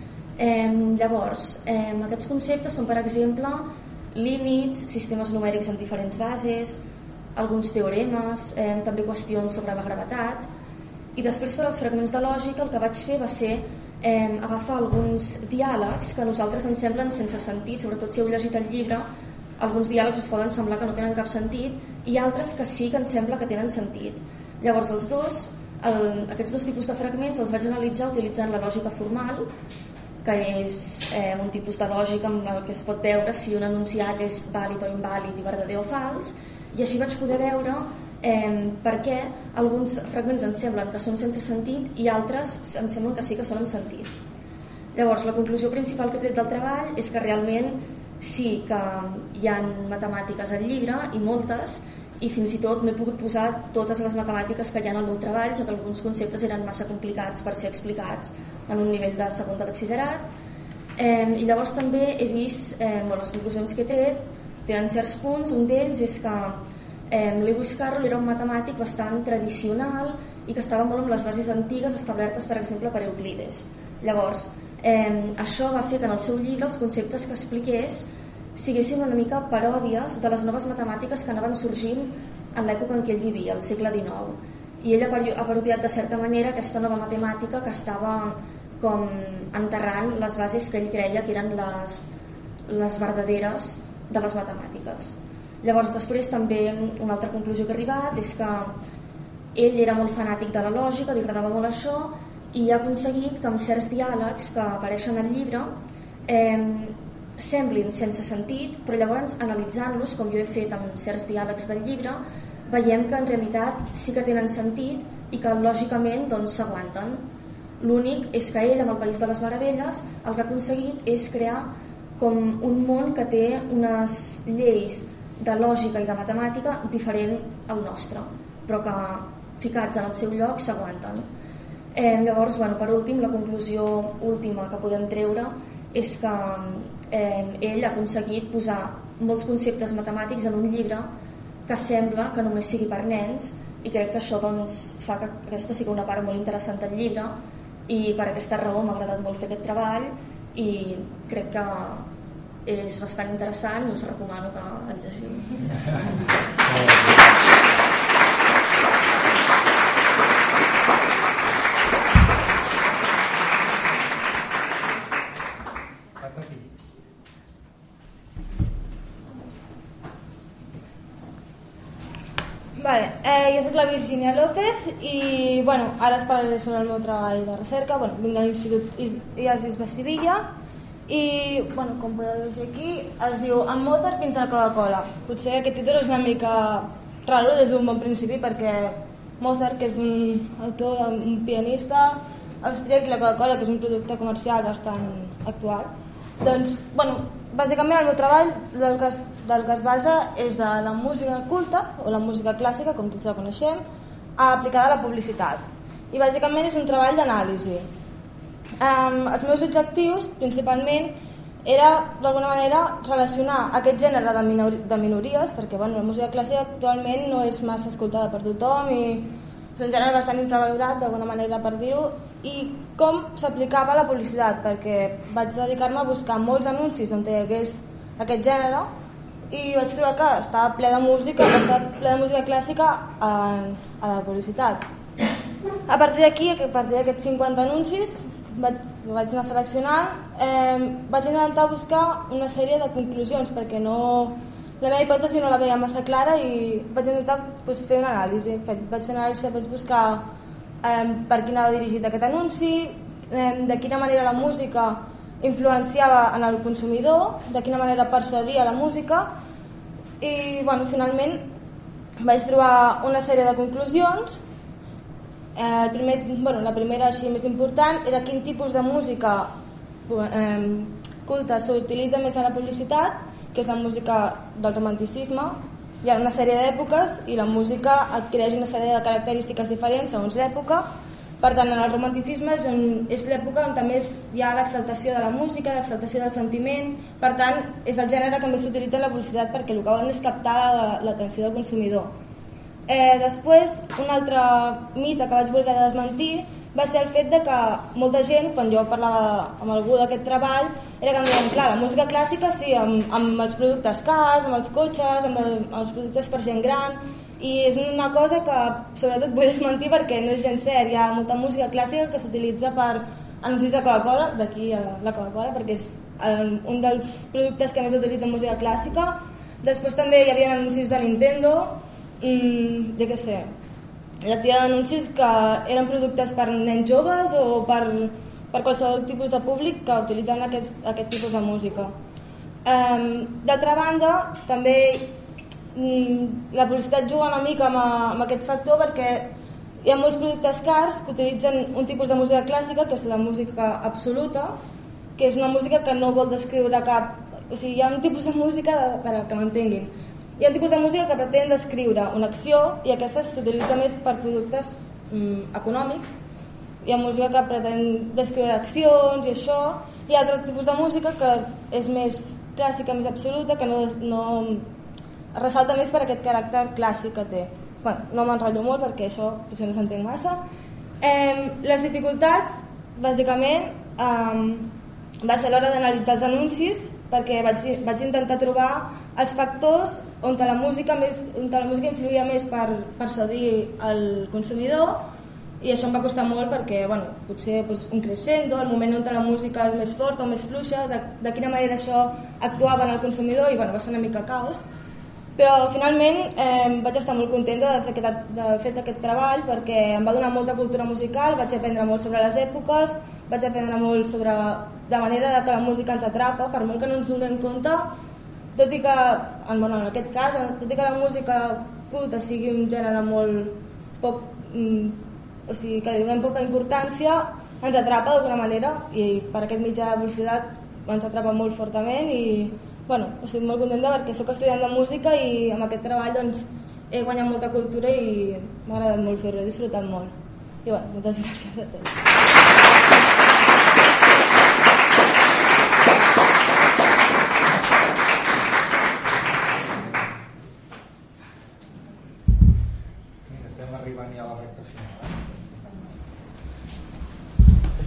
Llavors, aquests conceptes són, per exemple, límits, sistemes numèrics amb diferents bases, alguns teoremes, també qüestions sobre la gravetat. I després, per als fragments de lògica, el que vaig fer va ser agafar alguns diàlegs que a nosaltres ens semblen sense sentit, sobretot si heu llegit el llibre. Alguns diàlegs us poden semblar que no tenen cap sentit i altres que sí que ens sembla que tenen sentit. Llavors aquests dos tipus de fragments els vaig analitzar utilitzant la lògica formal, que és un tipus de lògica amb el que es pot veure si un enunciat és vàlid o invàlid i verdader o fals, i així vaig poder veure per què alguns fragments ens semblen que són sense sentit i altres ens semblen que sí que són amb sentit. Llavors, la conclusió principal que he tret del treball és que realment sí que hi ha matemàtiques al llibre, i moltes, i fins i tot no he pogut posar totes les matemàtiques que hi ha al meu treball, ja que alguns conceptes eren massa complicats per ser explicats en un nivell de segon de batxillerat. I llavors també he vist les conclusions que he tret tenen certs punts. Un d'ells és que Lewis Carroll era un matemàtic bastant tradicional i que estava molt amb les bases antigues establertes, per exemple, per Euclides. Llavors, això va fer que en el seu llibre els conceptes que expliqués siguessin una mica paròdies de les noves matemàtiques que anaven sorgint en l'època en què ell vivia, al segle XIX. I ell ha parodiat de certa manera aquesta nova matemàtica que estava com enterrant les bases que ell creia que eren les verdaderes de les matemàtiques. Llavors, després també una altra conclusió que he arribat és que ell era molt fanàtic de la lògica, li agradava molt això, i ha aconseguit que amb certs diàlegs que apareixen al llibre semblin sense sentit, però llavors analitzant-los, com jo he fet amb certs diàlegs del llibre, veiem que en realitat sí que tenen sentit i que lògicament s'aguanten. L'únic és que ell, amb el País de les Meravelles, el que ha aconseguit és crear com un món que té unes lleis de lògica i de matemàtica diferent al nostre, però que ficats en el seu lloc s'aguanten. Llavors, per últim, la conclusió última que podem treure és que ell ha aconseguit posar molts conceptes matemàtics en un llibre que sembla que només sigui per nens, i crec que això fa que aquesta sigui una part molt interessant del llibre, i per aquesta raó m'ha agradat molt fer aquest treball i crec que és bastant interessant i us recomano que el llegiu. Vale, jo soc la Virginia López i ara us parlaré sobre el meu treball de recerca. Vinc de l'Institut IAS Bisbe Sevilla i, com podeu llegir aquí, es diu Amb Mozart fins a la Coca-Cola. Potser aquest títol és una mica raro des d'un bon principi perquè Mozart, que és un autor, un pianista austríac, i la Coca-Cola, que és un producte comercial bastant actual. Doncs, bàsicament el meu treball del que es basa és de la música culta, o la música clàssica, com tots la coneixem, aplicada a la publicitat. I bàsicament és un treball d'anàlisi. Els meus objectius, principalment, era d'alguna manera relacionar aquest gènere de minories, perquè la música clàssica actualment no és massa escoltada per tothom i és un gènere bastant infravalorat, d'alguna manera per dir-ho, i com s'aplicava a la publicitat, perquè vaig dedicar-me a buscar molts anuncis on hi hagués aquest gènere i vaig trobar que estava ple de música clàssica a la publicitat. A partir d'aquí, a partir d'aquests 50 anuncis, vaig anar seleccionant, vaig intentar buscar una sèrie de conclusions perquè la meva hipòtesi no la veia massa clara i vaig intentar fer una anàlisi. Vaig buscar per qui anava dirigit aquest anunci, de quina manera la música influenciava en el consumidor, de quina manera persuadia la música i finalment vaig trobar una sèrie de conclusions. La primera, així més important, era quin tipus de música culta s'utilitza més a la publicitat, que és la música del romanticisme. Hi ha una sèrie d'èpoques i la música adquireix una sèrie de característiques diferents segons l'època. Per tant, en el romanticisme és l'època on també hi ha l'exaltació de la música, l'exaltació del sentiment. Per tant, és el gènere que més s'utilitza en la publicitat perquè el que volen és captar l'atenció del consumidor. Després, un altre mite que vaig voler desmentir va ser el fet de que molta gent, quan jo parlava amb algú d'aquest treball, era que em deien, clar, la música clàssica sí, amb els productes cars, amb els cotxes, amb els productes per gent gran, i és una cosa que sobretot vull desmentir perquè no és gens cert. Hi ha molta música clàssica que s'utilitza per anuncis de Coca-Cola, d'aquí a la Coca-Cola, perquè és un dels productes que més utilitza música clàssica. Després també hi havia anuncis de Nintendo, jo què sé, la tira d'anuncis que eren productes per nens joves o per qualsevol tipus de públic que utilitzaven aquest tipus de música. D'altra banda, també la publicitat juga una mica amb aquest factor perquè hi ha molts productes cars que utilitzen un tipus de música clàssica, que és la música absoluta, que és una música que no vol descriure cap... O sigui, hi ha un tipus de música, per que m'entenguin, hi ha un tipus de música que pretén descriure una acció i aquesta s'utilitza més per productes econòmics. Hi ha música que pretén descriure accions i això. Hi ha altre tipus de música que és més clàssica, més absoluta, que no ressalta més per aquest caràcter clàssic que té. No m'enrotllo molt perquè això potser no s'entén massa. Les dificultats, bàsicament, va ser a l'hora d'analitzar els anuncis perquè vaig intentar trobar els factors on la música influïa més per persuadir el consumidor i això em va costar molt perquè potser un crescendo, el moment on la música és més forta o més fluixa, de quina manera això actuava en el consumidor i va ser una mica caos. Però finalment vaig estar molt contenta d'haver fet aquest treball perquè em va donar molta cultura musical, vaig aprendre molt sobre les èpoques, vaig aprendre molt sobre la manera que la música ens atrapa, per molt que no ens donem compte, tot i que, en aquest cas, tot i que la música culta sigui un gènere molt poc, o sigui, que li donem poca importància, ens atrapa d'alguna manera i per aquest mitjà de publicitat ens atrapa molt fortament i estic molt contenta perquè soc estudiant de música i amb aquest treball he guanyat molta cultura i m'ha agradat molt fer-ho, he disfrutat molt. I moltes gràcies a tots. Estem arribant ja a la recta final.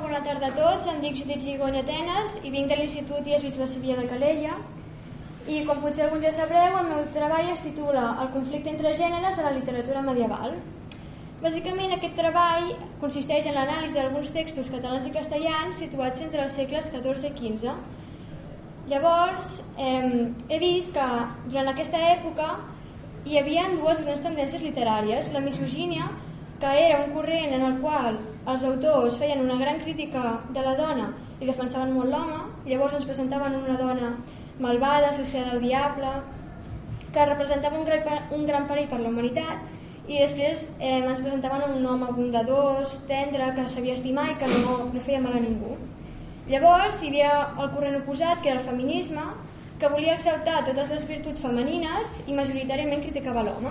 bona tarda a tots. Em dic Judit Ligonya Atenes i vinc de l'Institut IES Bisbe Sevilla de Calella. I com potser alguns ja sabreu, el meu treball es titula El conflicte entre gèneres a la literatura medieval. Bàsicament aquest treball consisteix en l'anàlisi d'alguns textos catalans i castellans situats entre els segles XIV i XV. Llavors, he vist que durant aquesta època hi havia dues grans tendències literàries. La misogínia, que era un corrent en el qual els autors feien una gran crítica de la dona i defensaven molt l'home. Llavors ens presentaven una dona malvada, associada al diable, que representava un gran perill per la humanitat, i després ens presentaven un home bondadós, tendre, que sabia estimar i que no feia mal a ningú. Llavors hi havia el corrent oposat, que era el feminisme, que volia exaltar totes les virtuts femenines i majoritàriament criticava l'home.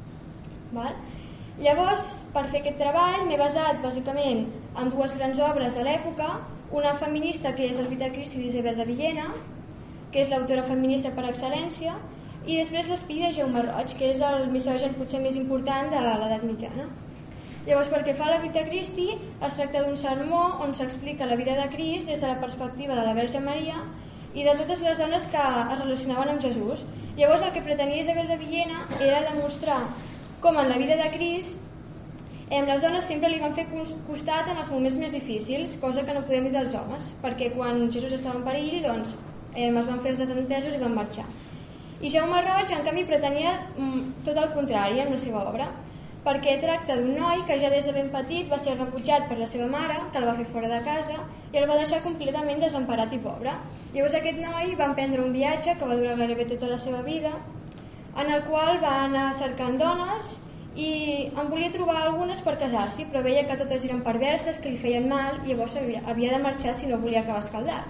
Llavors, per fer aquest treball m'he basat bàsicament en dues grans obres de l'època, una feminista que és el Vita Christi d'Isabel de Villena, que és l'autora feminista per excel·lència, i després l'Espill de Jaume Roig, que és el misogen potser més important de l'edat mitjana. Llavors, pel que fa a la Vita Christi, es tracta d'un sermó on s'explica la vida de Crist des de la perspectiva de la Verge Maria i de totes les dones que es relacionaven amb Jesús. Llavors, el que pretenia Isabel de Villena era demostrar com en la vida de Crist les dones sempre li van fer costat en els moments més difícils, cosa que no podem dir dels homes, perquè quan Jesús estava en perill doncs, es van fer els desentesos i van marxar. I Jaume Roig, en canvi, pretenia tot el contrari en la seva obra, perquè tracta d'un noi que ja des de ben petit va ser rebutjat per la seva mare, que el va fer fora de casa i el va deixar completament desemparat i pobre. Llavors aquest noi va emprendre un viatge que va durar gairebé tota la seva vida, en el qual va anar cercant dones i en volia trobar algunes per casar-s'hi, però veia que totes eren perverses, que li feien mal, i llavors havia de marxar si no volia acabar escaldat.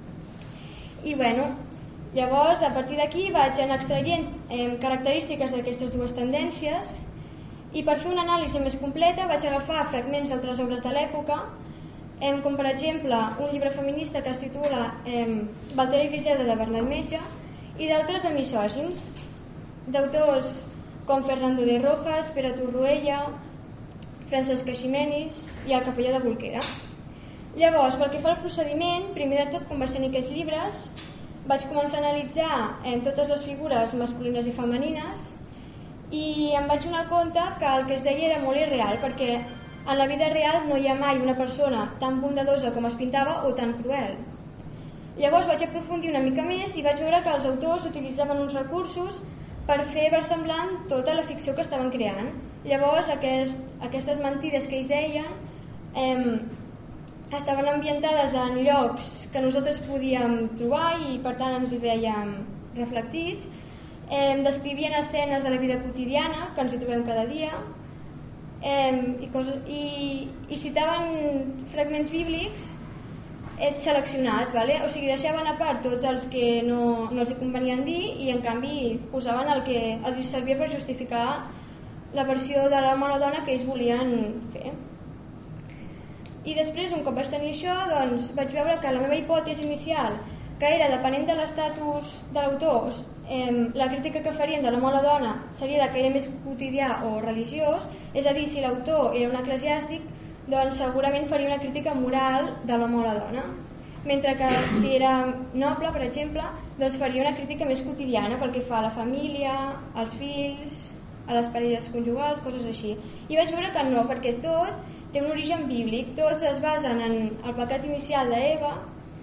I llavors a partir d'aquí vaig anar extraient característiques d'aquestes dues tendències, i per fer una anàlisi més completa vaig agafar fragments d'altres obres de l'època, com per exemple un llibre feminista que es titula Valtera i Griselda de Bernat Metge, i d'altres de misògins, d'autors com Fernando de Rojas, Pere Torroella, Francesc Eiximenis i el capellà de Bolquera. Llavors, pel que fa al procediment, primer de tot, com vaig tenir aquests llibres, vaig començar a analitzar totes les figures masculines i femenines i em vaig donar compte que el que es deia era molt irreal, perquè en la vida real no hi ha mai una persona tan bondadosa com es pintava o tan cruel. Llavors vaig aprofundir una mica més i vaig veure que els autors utilitzaven uns recursos per fer versemblant tota la ficció que estaven creant. Llavors aquestes mentides que ells deien estaven ambientades en llocs que nosaltres podíem trobar i per tant ens hi veiem reflectits. Descrivien escenes de la vida quotidiana que ens hi trobem cada dia i citaven fragments bíblics seleccionats, o sigui, deixaven a part tots els que no els hi convenien dir i en canvi posaven el que els hi servia per justificar la versió de l'home o la dona que ells volien fer. I després, un cop vaig tenir això, doncs vaig veure que la meva hipòtesi inicial, que era depenent de l'estatus de l'autor, la crítica que farien de l'home o la dona seria de que era més quotidià o religiós, és a dir, si l'autor era un eclesiàstic, doncs segurament faria una crítica moral de l'home o la dona, mentre que si era noble, per exemple, doncs faria una crítica més quotidiana pel que fa a la família, als fills, a les parelles conjugals, coses així. I vaig veure que no, perquè tot té un origen bíblic, tots es basen en el pecat inicial d'Eva,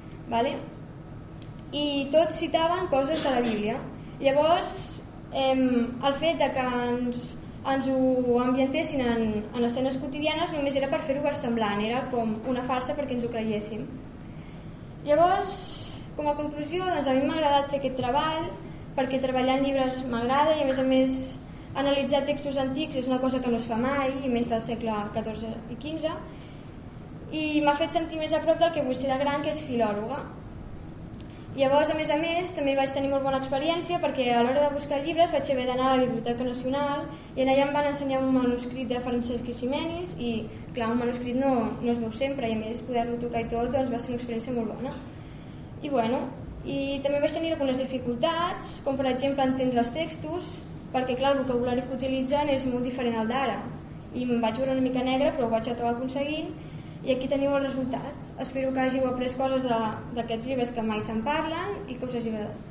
i tots citaven coses de la Bíblia. Llavors, el fet de que ens ho ambientessin en escenes quotidianes només era per fer-ho versemblant, era com una farsa perquè ens ho creiéssim. Llavors, com a conclusió, doncs a mi m'ha agradat fer aquest treball perquè treballar en llibres m'agrada i a més analitzar textos antics és una cosa que no es fa mai, i més del segle XIV i XV, i m'ha fet sentir més a prop del que vull ser de gran, que és filòloga. Llavors, a més, també vaig tenir molt bona experiència perquè a l'hora de buscar llibres vaig haver d'anar a la Biblioteca Nacional i allà em van ensenyar un manuscrit de Francesc Eiximenis i, clar, un manuscrit no es veu sempre i a més poder-lo tocar i tot doncs va ser una experiència molt bona. I també vaig tenir algunes dificultats, com per exemple entendre els textos, perquè clar, el vocabulari que utilitzen és molt diferent al d'ara i em vaig veure una mica negra però ho vaig acabar aconseguint. I aquí teniu els resultats. Espero que hàgiu après coses d'aquests llibres que mai se'n parlen i que us hagi agradat.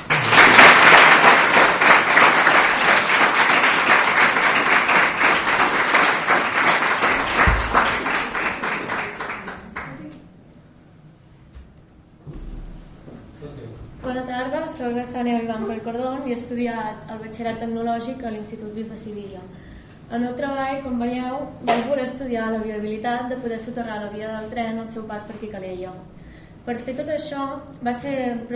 Bona tarda, soc la Sònia Vivanco i Cordón i he estudiat el batxillerat tecnològic a l'Institut Bisbe Sivilla. El meu treball, com veieu, vaig voler estudiar la viabilitat de poder soterrar la via del tren al seu pas per aquí Calella. Per fer tot això va ser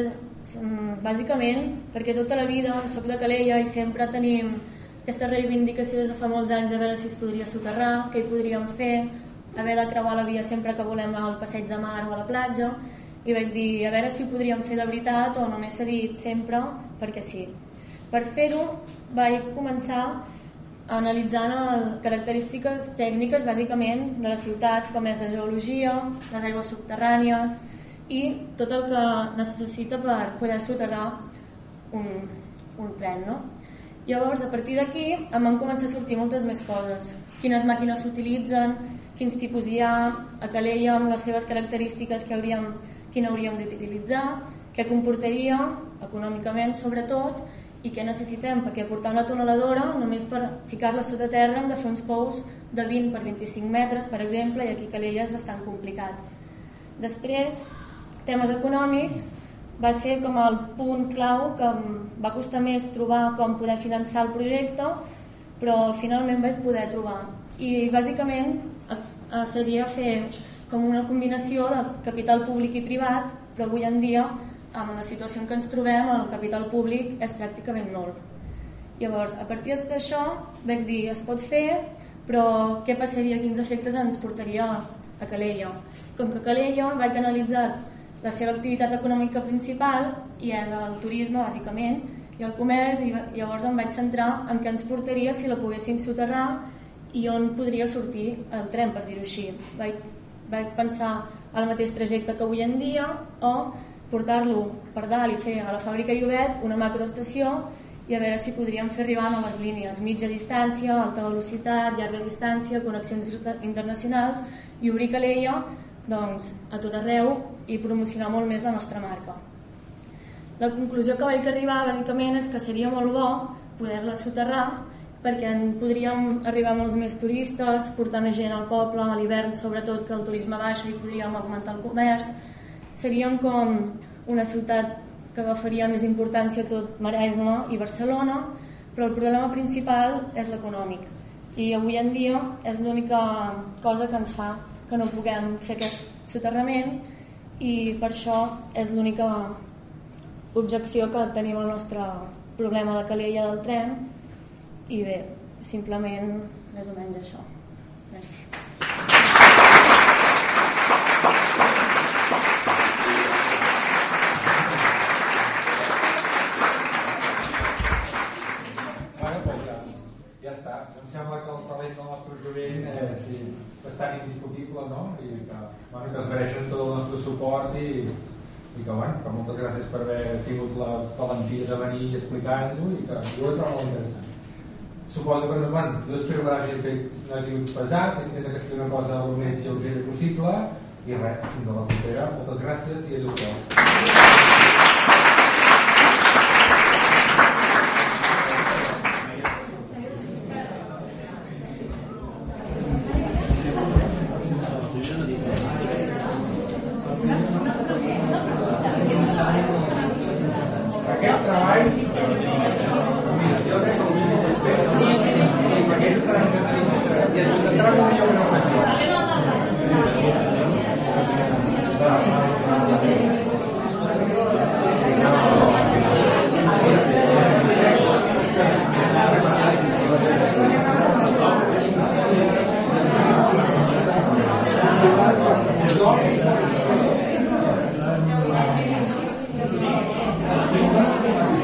bàsicament perquè tota la vida soc de Calella i sempre tenim aquesta reivindicació des de fa molts anys a veure si es podria soterrar, què hi podríem fer, haver de creuar la via sempre que volem al passeig de mar o a la platja, i vaig dir a veure si ho podríem fer de veritat o només s'ha dit sempre perquè sí. Per fer-ho vaig començar analitzant característiques tècniques bàsicament de la ciutat, com és de geologia, les aigües subterrànies i tot el que necessita per poder soterrar un tren, no? Llavors, a partir d'aquí em van començar a sortir moltes més coses. Quines màquines s'utilitzen, quins tipus hi ha, a Calella amb les seves característiques quina hauríem d'utilitzar, què comportaria econòmicament sobretot i què necessitem, perquè portar una tuneladora només per ficar-la sota terra hem de fer uns pous de 20 per 25 metres, per exemple, i aquí a Calella és bastant complicat. Després, temes econòmics, va ser com el punt clau que em va costar més trobar com poder finançar el projecte, però finalment vaig poder trobar. I bàsicament seria fer com una combinació de capital públic i privat, però avui en dia, amb la situació en què ens trobem, el capital públic és pràcticament nul. Llavors, a partir de tot això, vaig dir, es pot fer, però què passaria, quins efectes ens portaria a Calella? Com que a Calella vaig analitzar la seva activitat econòmica principal, i és el turisme, bàsicament, i el comerç, i llavors em vaig centrar en què ens portaria si la poguéssim soterrar i on podria sortir el tren, per dir-ho així. Vaig pensar al mateix trajecte que avui en dia o portar-lo per dalt i fer a la fàbrica Llobet una macroestació i a veure si podríem fer arribar noves línies, mitja distància, alta velocitat, llarga distància, connexions internacionals i obrir Calella doncs, a tot arreu i promocionar molt més la nostra marca. La conclusió que vaig arribar bàsicament és que seria molt bo poder-la soterrar perquè en podríem arribar molts més turistes, portar més gent al poble, a l'hivern sobretot que el turisme baixa i podríem augmentar el comerç. Seríem com una ciutat que agafaria més importància a tot Maresme i Barcelona, però el problema principal és l'econòmic. I avui en dia és l'única cosa que ens fa que no puguem fer aquest soterrament i per això és l'única objecció que tenim al nostre problema de Calella del tren. I bé, simplement més o menys això. Merci. Ja està. Em sembla que el talent del nostre jovent és bastant indiscutible, no? I que es mereixen tot el nostre suport i que moltes gràcies per haver tingut la valentia de venir i explicar-nos i que jo ho trobo molt interessant. Suposo que jo espero que l'hagi pesat, intenta que sigui una cosa el més lleugera possible i res, fins a la propera. Moltes gràcies i adéu-siau. Aquests treballs Sí.